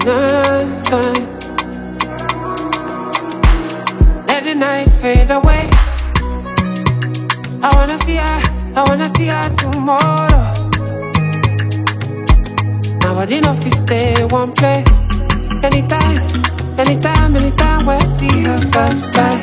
na, na. Let the night fade away. I wanna see her tomorrow. My body no fit stay one place. Anytime when I see her pass by.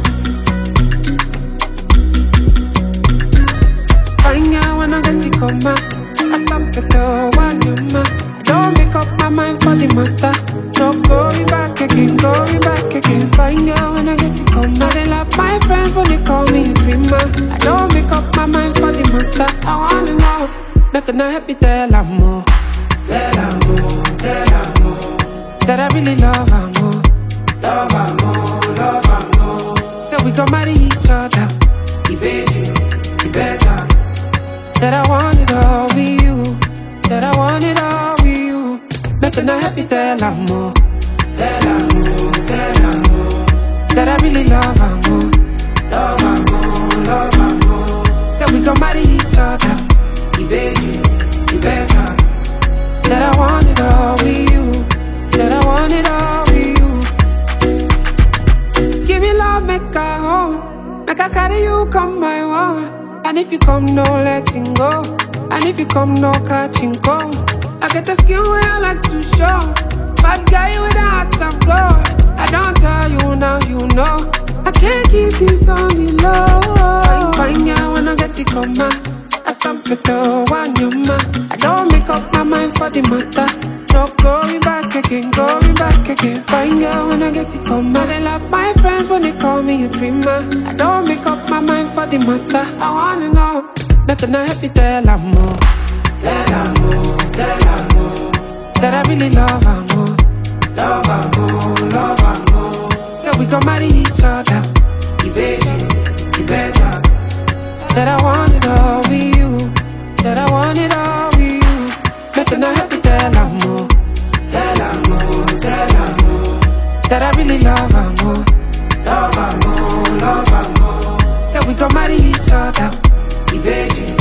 Fine girl when I get to come out, I sample the one you man. I don't make up my mind for the matter. No going back again. Fine girl when I get to come out. I love my friends when they call me a dreamer. I don't make up my mind for the matter. I wanna know, make her not happy, tell her more. Tell her more that I really love her more. Love her more. So we gon' marry each other. He better. That I want it all with you. Make her not happy, tell her more. That I really love her more. Love her more. So we gon' marry each other. He better. That I want it all with you. Give me love, make I hold. Make I carry you, come my one. And if you come, no letting go. And if you come, no catching cold. I get the skin where I like to show. Bad guy with a heart of gold. I don't tell you now, you know. I can't keep this on the low. Fine girl when I get to come out, I sample the one you man. I don't make up my mind for the matter. No going back again. Fine girl when I get to come out. I love my friends when they call me a dreamer. I don't make up my mind for the matter. I wanna know, make her not happy, tell her more. Tell her more that I really love her more. Love her more. So we gon' marry each other. He better. That I want it all with you. Make her not happy, tell her more. That I really love her more. Love her more. So we gon' marry each other. He better.